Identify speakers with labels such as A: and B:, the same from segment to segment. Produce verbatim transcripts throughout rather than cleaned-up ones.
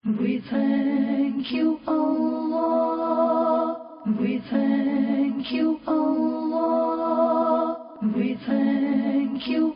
A: We thank you, Allah. We thank you, Allah. We thank you,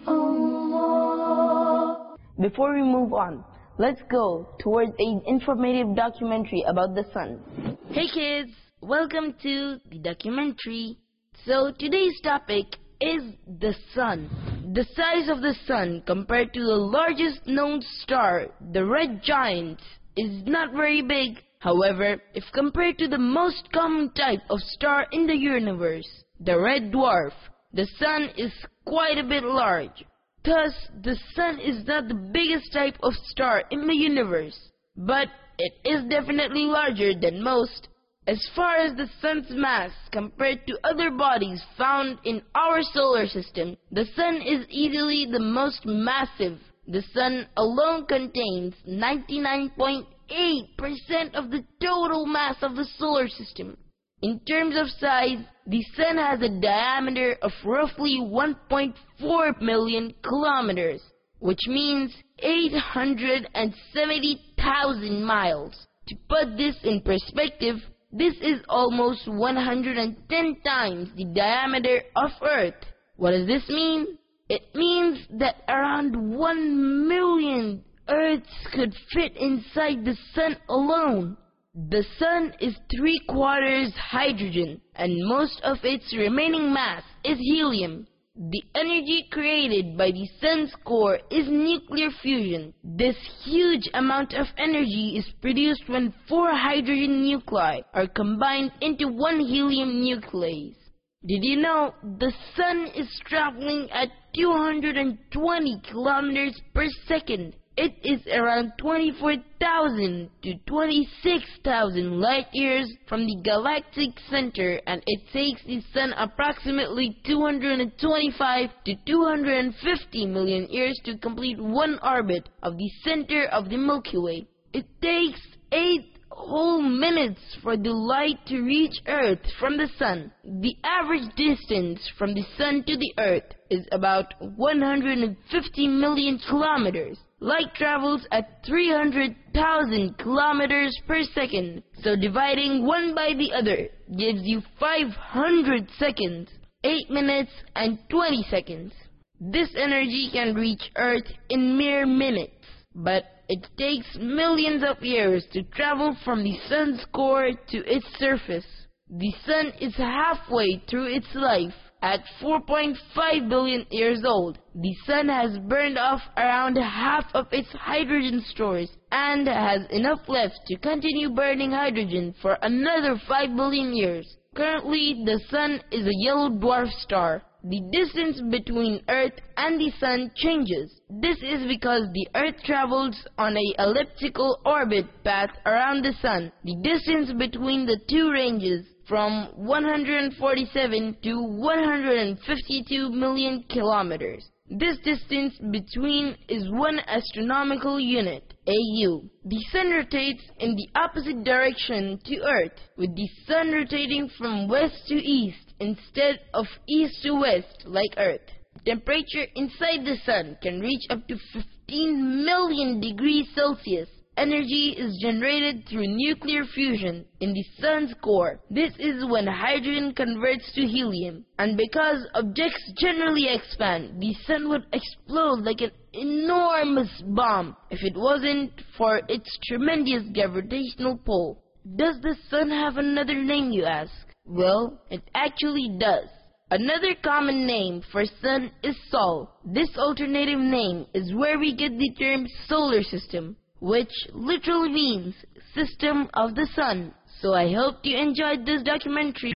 A: Allah.
B: Before we move on, let's go towards an informative documentary about the sun.
C: Hey kids, welcome to the documentary. So today's topic is the sun. The size of the sun compared to the largest known star, the red giant, is not very big. However, if compared to the most common type of star in the universe, the red dwarf, the sun is quite a bit large. Thus, the sun is not the biggest type of star in the universe, but it is definitely larger than most. As far as the sun's mass compared to other bodies found in our solar system, the sun is easily the most massive. The sun alone contains ninety-nine point eight percent of the total mass of the solar system. In terms of size, the sun has a diameter of roughly one point four million kilometers, which means eight hundred seventy thousand miles. To put this in perspective, this is almost one hundred ten times the diameter of Earth. What does this mean? It means that around one million Earths could fit inside the sun alone. The sun is three quarters hydrogen, and most of its remaining mass is helium. The energy created by the sun's core is nuclear fusion. This huge amount of energy is produced when four hydrogen nuclei are combined into one helium nucleus. Did you know the sun is traveling at two hundred twenty kilometers per second? It is around twenty-four thousand to twenty-six thousand light years from the galactic center, and it takes the sun approximately two hundred twenty-five to two hundred fifty million years to complete one orbit of the center of the Milky Way. It takes eight whole minutes for the light to reach Earth from the sun. The average distance from the sun to the Earth is about one hundred fifty million kilometers. Light travels at three hundred thousand kilometers per second, so dividing one by the other gives you five hundred seconds, eight minutes and twenty seconds. This energy can reach Earth in mere minutes, but it takes millions of years to travel from the sun's core to its surface. The sun is halfway through its life. At four point five billion years old, the sun has burned off around half of its hydrogen stores and has enough left to continue burning hydrogen for another five billion years. Currently, the sun is a yellow dwarf star. The distance between Earth and the sun changes. This is because the Earth travels on an elliptical orbit path around the sun. The distance between the two ranges from one hundred forty-seven to one hundred fifty-two million kilometers. This distance between is one astronomical unit, A U. The sun rotates in the opposite direction to Earth, with the sun rotating from west to east instead of east to west like Earth. Temperature inside the sun can reach up to fifteen million degrees Celsius. Energy is generated through nuclear fusion in the sun's core. This is when hydrogen converts to helium. And because objects generally expand, the sun would explode like an enormous bomb if it wasn't for its tremendous gravitational pull. Does the sun have another name, you ask? Well, it actually does. Another common name for sun is Sol. This alternative name is where we get the term solar system, which literally means system of the sun. So I hope you enjoyed this documentary.